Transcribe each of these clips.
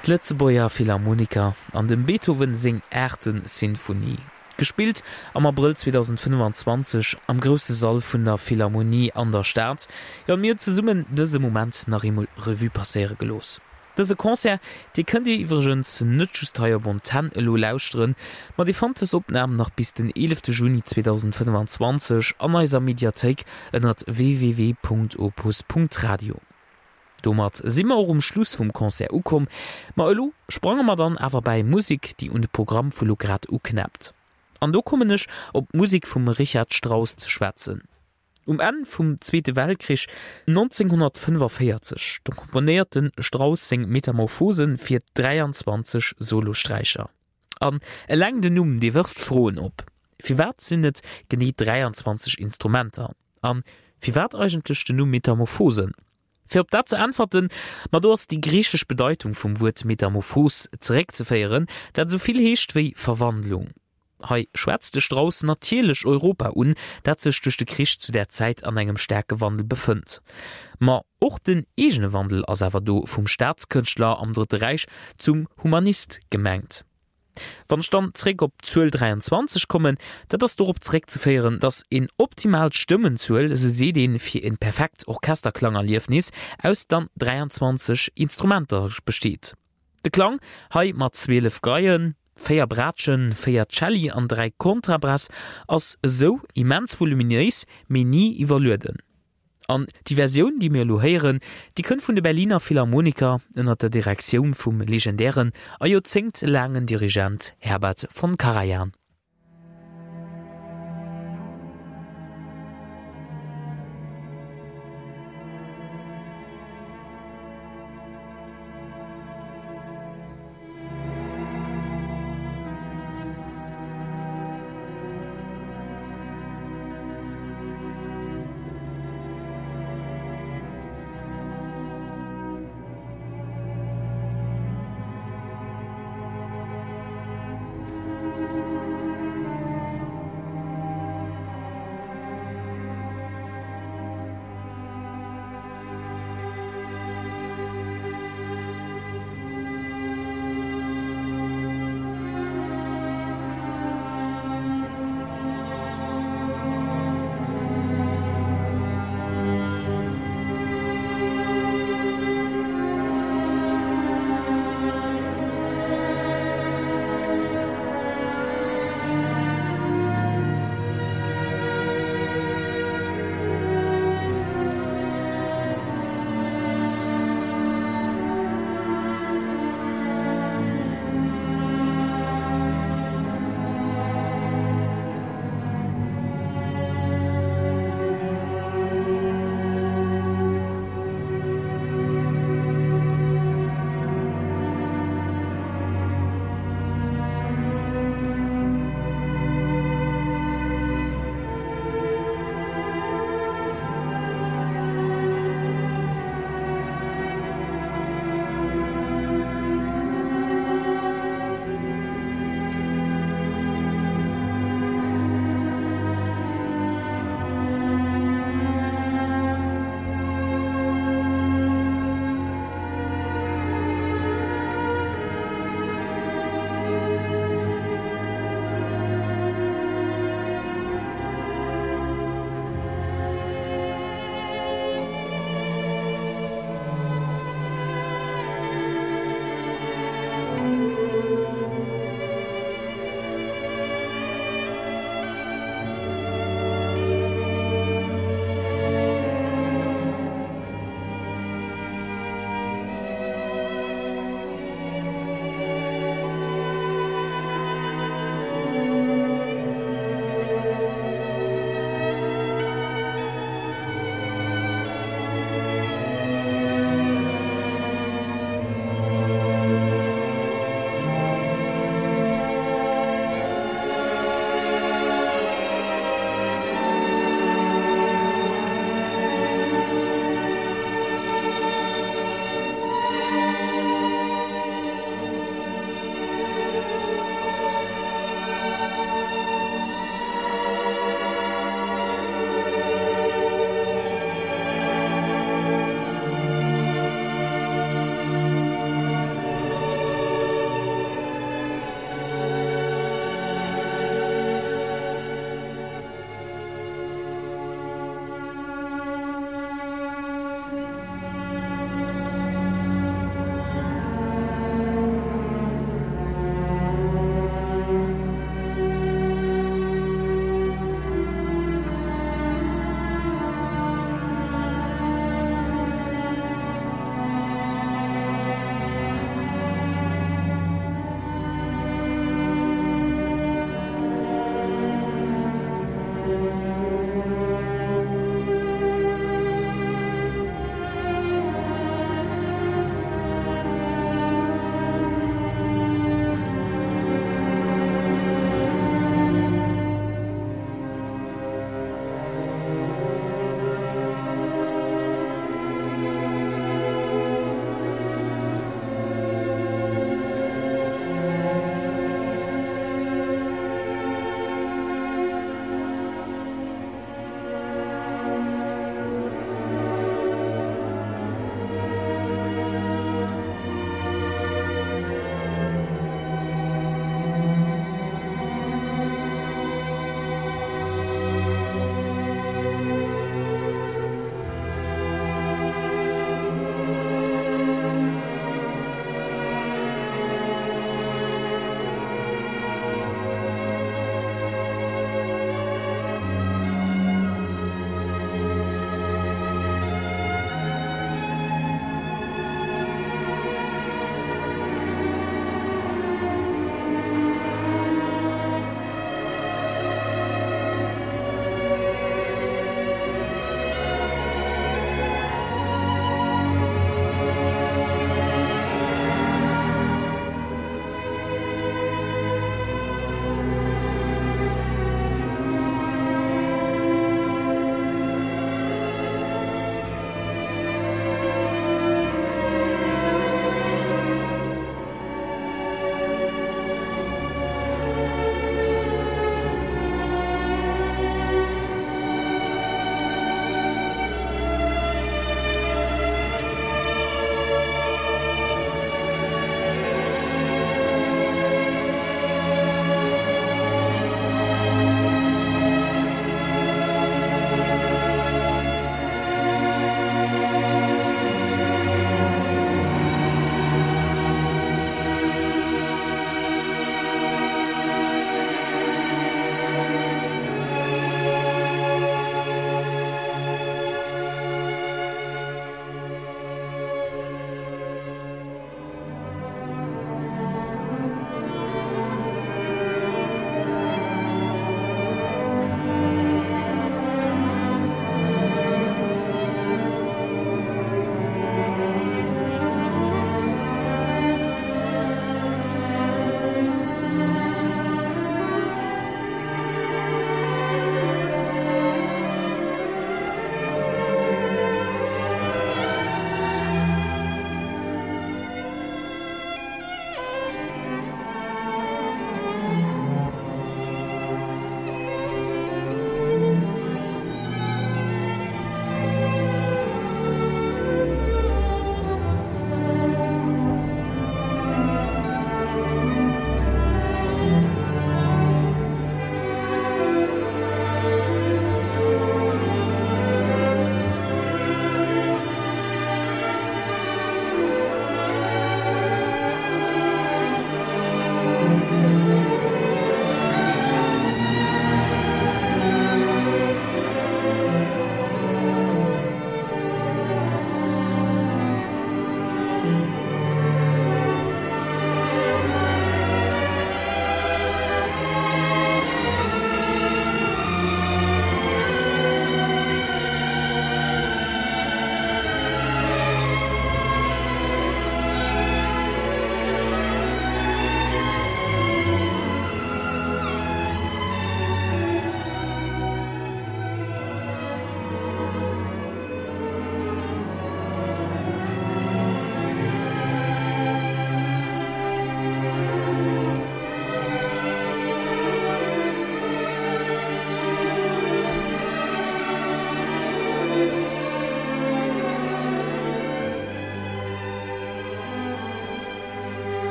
Letzebauer Philharmoniker an dem Beethoven sing Erten Sinfonie. Gespielt am April 2025 am größte Saal vun der Philharmonie an der Stadt. Ja, mir zu summen dese Moment nach immer Revue passere gelos. Dese Konzert, die könnt ihr übrigens nützesteuer Bontan elo lausren, ma die fand es Opnahmen noch bis den 11. Juni 2025 an eiser Mediathek ënnert www.opus.radio. Domat simmer auch Schluss vum Konzert ukom, ma elo sprange ma dann awer bei Musik, die un Programm vu Lograd uknappt. An do kommenech op Musik vum Richard Strauss ze schwätzen. En vum Zweite Weltkrieg 1945 komponierten Strauss seg Metamorphosen fir 23 Solostreicher. An eleng den Numm de wirft froen op. Fiwer sinnet genie 23 Instrumenter. An fiwer eigentlich den Numm Metamorphosen. Für dat ze antworten, mat dos die griechisch Bedeutung vum Wort Metamorphos zurückzufeieren, dat soviel heescht wie Verwandlung. Hei schwärzte Strauss natierlech Europa dat sech durch de Krieg zu der Zeit an engem Stärkewandel befindt. Ma och den egene Wandel as awer do vum Staatskünstler am Dritte Reich zum Humanist gemengt. Wann stand zräg op 1223 kommen, dat das dorop zräg zu feieren, dass in optimal Stimmenzuel so se den fir in perfekt Orchesterklangerliefnis aus dann 23 Instrumenter besteht. De Klang hai mat 12 Geien, 4 Bratschen, 4 Celli an 3 Kontrabass ass so immens voluminös me nie evalueden. An die Version, die mir lohéieren, die kën vun de Berliner Philharmoniker ënner der Direktion vum legendären a jozingt langen Dirigent Herbert von Karajan.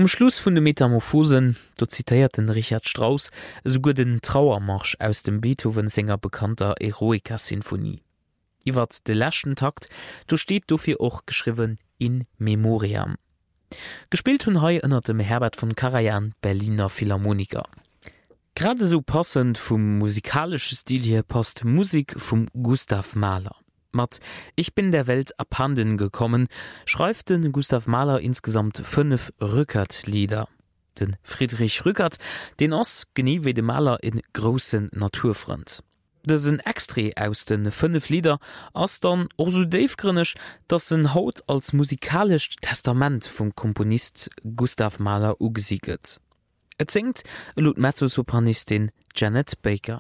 Um Schluss vun de Metamorphosen, dort zitiert den Richard Strauss sogar den Trauermarsch aus dem Beethoven-Sänger bekannter Eroica-Sinfonie. Iwer de lächten Takt, do steht dofir och geschriwen in Memoriam. Gespielt hunn hei ënner dem Herbert von Karajan Berliner Philharmoniker. Gerade so passend vum musikalsche Stil hier passt Musik vum Gustav Mahler. Mat Ich bin der Welt abhanden gekommen, schreibt den Gustav Mahler insgesamt 5 Rückert-Lieder. Den Friedrich Rückert, den ass genie wie de Maler in großen Naturfront. Das sind Extre aus den 5 Lieder, ass dann auch so deifgrünnisch, dass den Haut als musikalisch Testament vom Komponist Gustav Mahler ugesieget. Et singt laut Mezzosopranistin Janet Baker.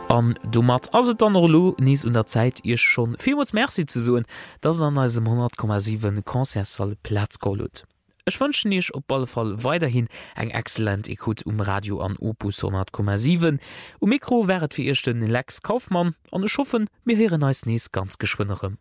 An du mat as dann lo nies un der Zeit ihr schon vielmals Merci zu soen, dats an als 100,7 Konzertsaal Platz golot. Ech wënschen ichch op alle Fall weiterhin eng exzellent Ekut Radio an Opus 100,7. Mikro wäret fir Ichten Lex Kaufmann an e schoffen mir here neis nees ganz geschwinnerem.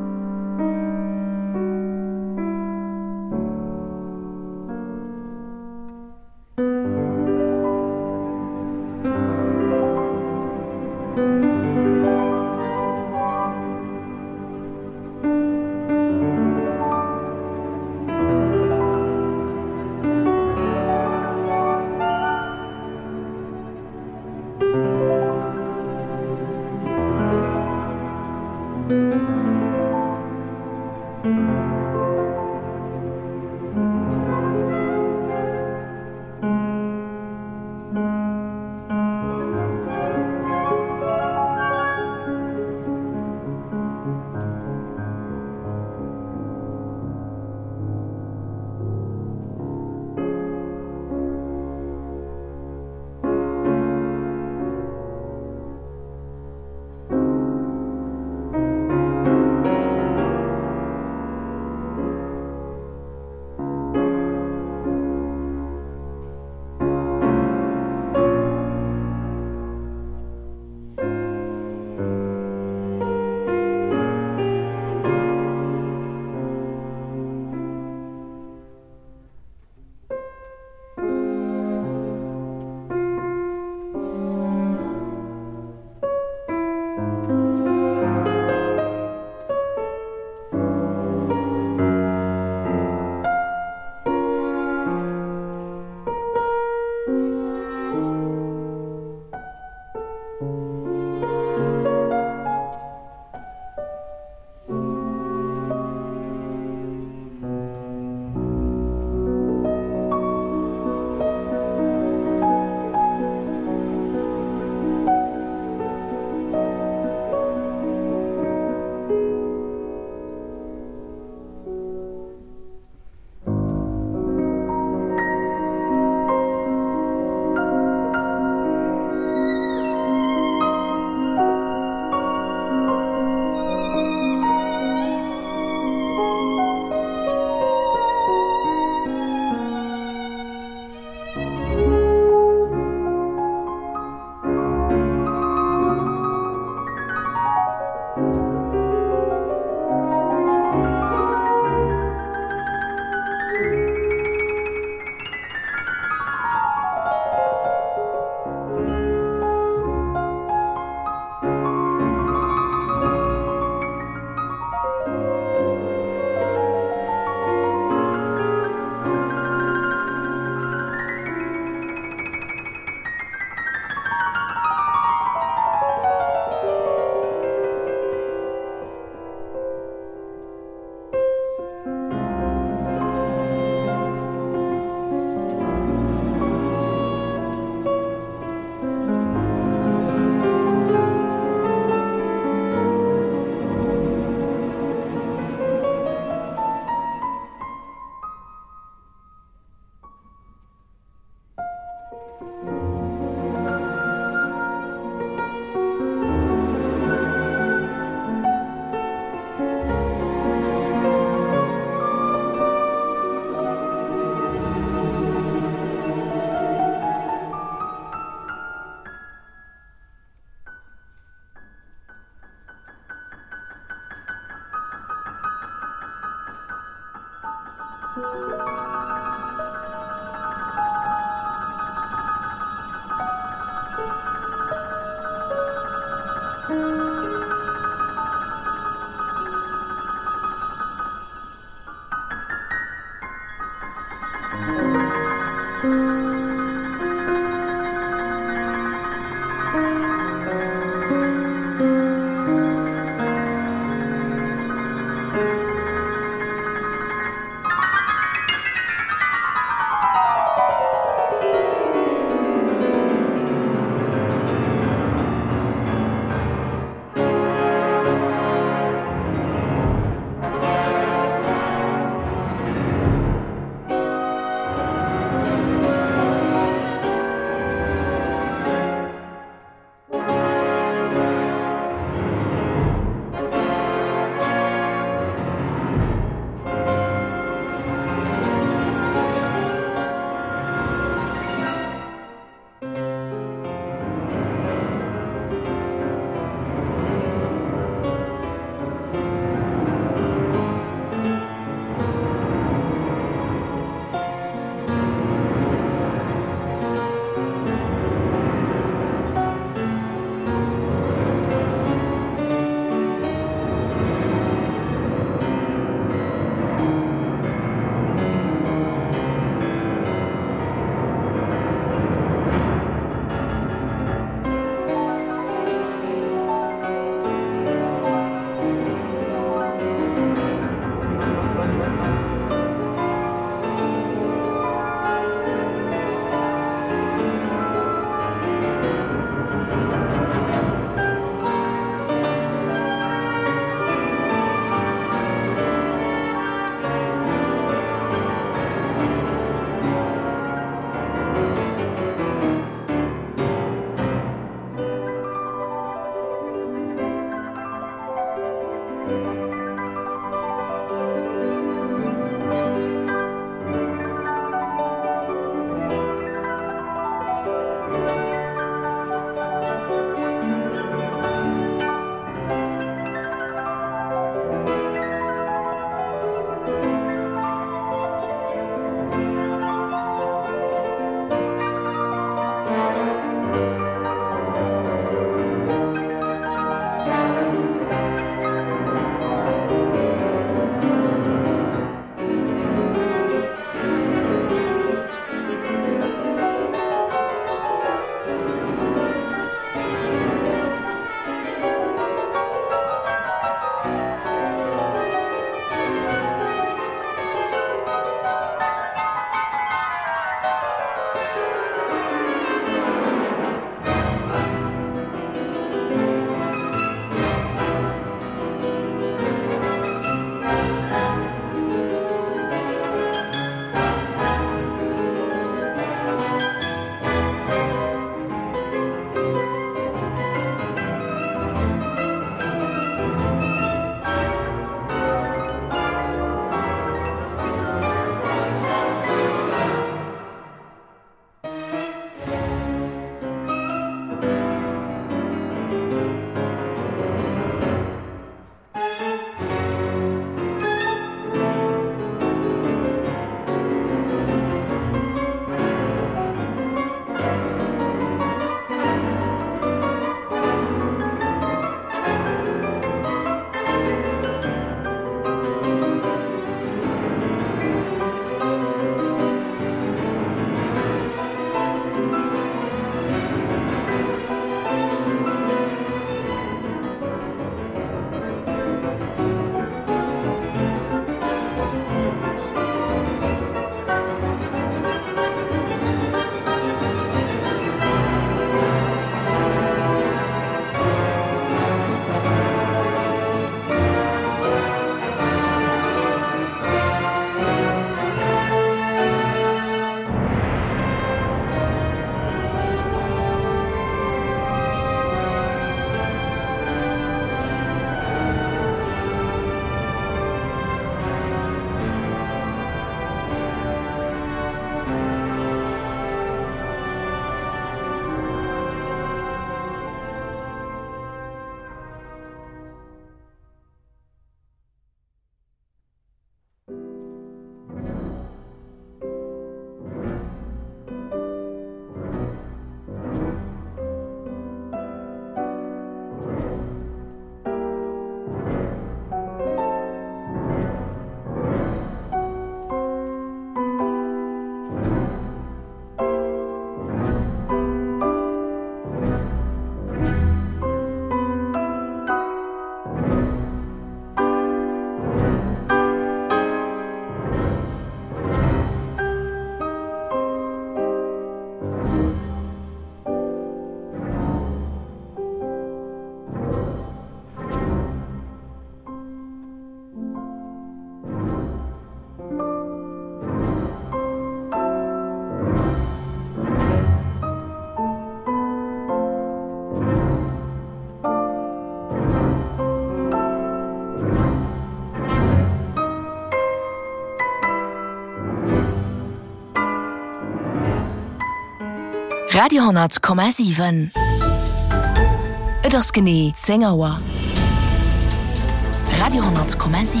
Radio 10,7 Et ass gené 10 Auer. Radio 10,7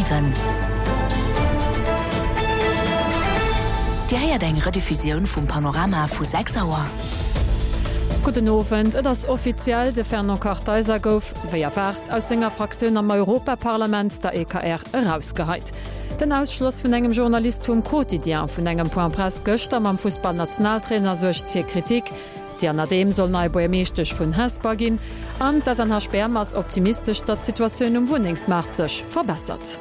Diiert eng Rediffusioun vum Panorama vu 6 Auer. Guten Abend, et ass offiziell de Fernand Kartheiser gouf, wéi erwart aus senger Fraktion am Europaparlament der EKR herausgeheit. Den Ausschluss vun engem Journalist vum Quotidien vun engem Point Presse gëcht am Fußballnationaltrainer secht fir Kritik, Di annadem soll neiboer meeschtech vun Hesbar ginn, an dats an Herr Spermers optimistisch dat Situationun Wuningsmarkt sech verbessert.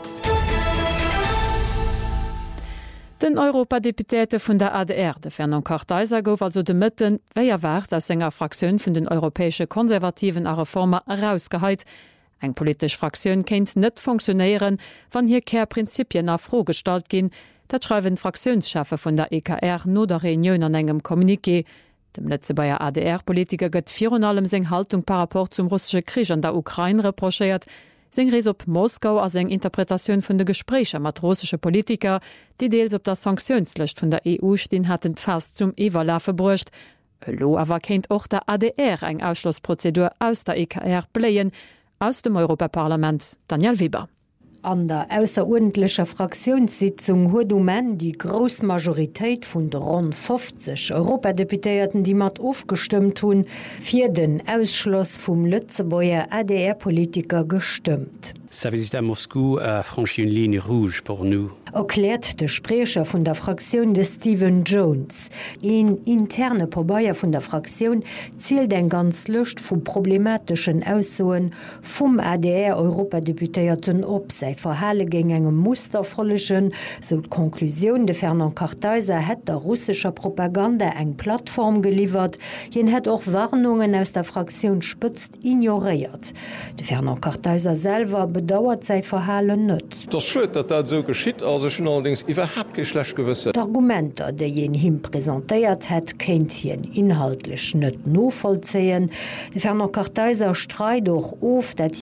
Den Europadeputéte vun der ADR, de Fernand Kartheiser gouf also de Mëtten, wéi erwart aus enger Fraktiun vun den europäesche Konservativen a Reformer herausgeheit. Eng polisch Fraktiun kenint net funktionéieren, wann hier Kehrprinzipien a frohgestalt ginn, dat schreiwen Fraktionschafe vun der EKR no der Reunioun an engem Kommuniqué. Dem letze beier ADR-Politiker gëtt virun allem seng Haltung par rapport zum russische Krieg an der Ukraine reprochéiert, seng Rees op Moskau as eng Interpretationun vun de Gesprächer mat russische Politiker, die deels op der Sanktionslecht vun der EU stehen hatten fast zum Ewerlafe brucht. Lo awer kennt och der ADR eng Ausschlussprozedur aus der EKR bléien, aus dem Europaparlament Daniel Weber. An der ausserordentlicher Fraktionssitzung huet men die Großmajoritéit vun der rund 50 Europadeputéierten, die mat aufgestimmt hun, fir den Ausschluss vum Lützebauer ADR-Politiker gestimmt. Sa visite à Moscou a franchi une ligne rouge pour nous. Erklärt de Sprecher vun der Fraktion de Stephen Jones. Een interne Probaier vun der Fraktion zielt en ganz Lucht vu problematischen Aussoen vum ADR-Europadeputéierten op sei Verhale gegen engem Muster follechen, so d' Konklusion de Fernand Kartheiser het der russischer Propaganda eng Plattform geliefert, jen het och Warnungen aus der Fraktion spëtzt ignoriert. De Fernand Kartheiser selber bedauert sei Verhalen net. Das schön, dat dat so geschieht, also schon allerdings überhaupt geschlecht gewisse. Argumenter, de jen him präsentiert het, kennt hien inhaltlich net no vollzehen. De Fernand Kartheiser streit doch of, dat